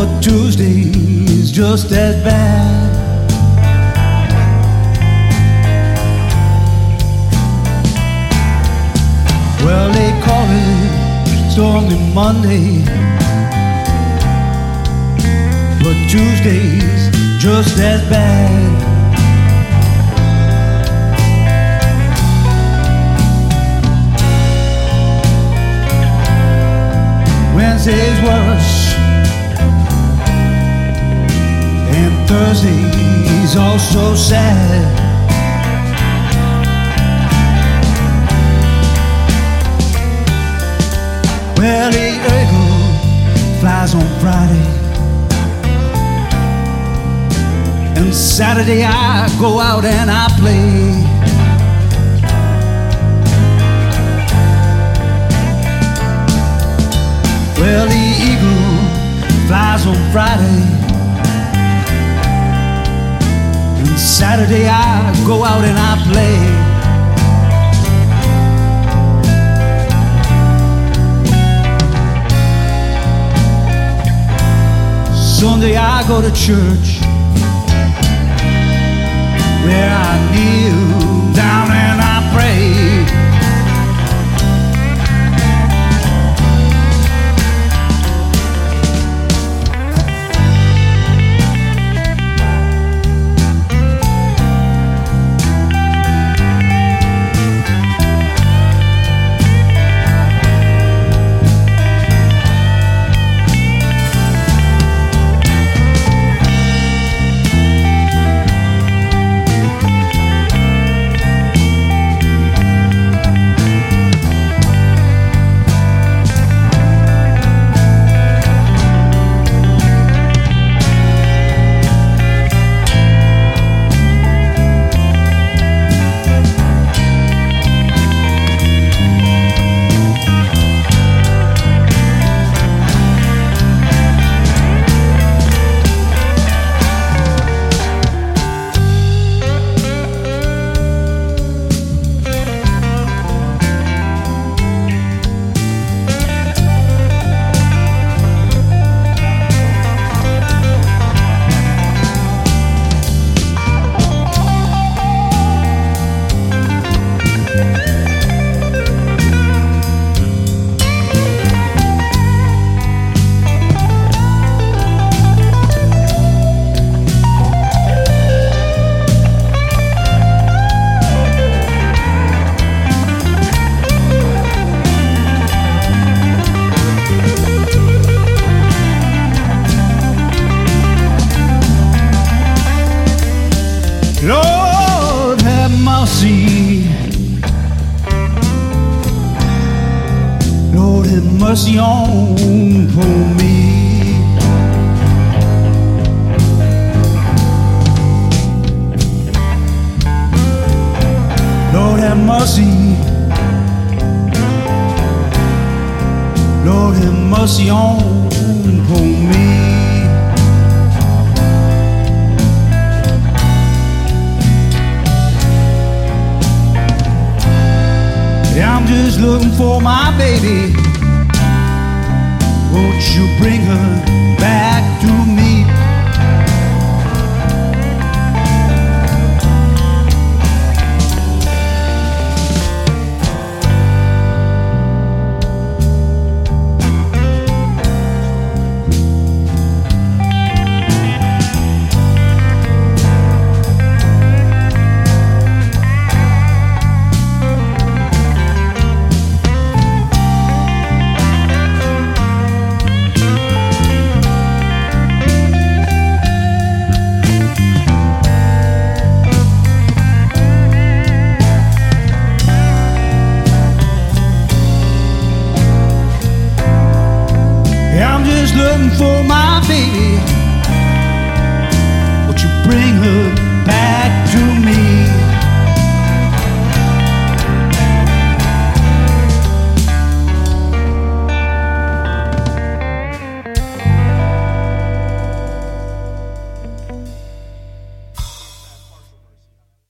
but Tuesday's just as bad. Well, they call it Stormy Monday, but Tuesday's just as bad. Wednesday's worse, and Thursday's also sad. Well, the eagle flies on Friday, and Saturday I go out and I play. Well, the eagle flies on Friday, and Saturday I go out and I play. Sunday I go to church, where I kneel down and I pray. Lord have mercy, Lord have mercy on poor me. Lord have mercy, Lord have mercy on poor me. I'm just looking for my baby. Won't you bring her back to me?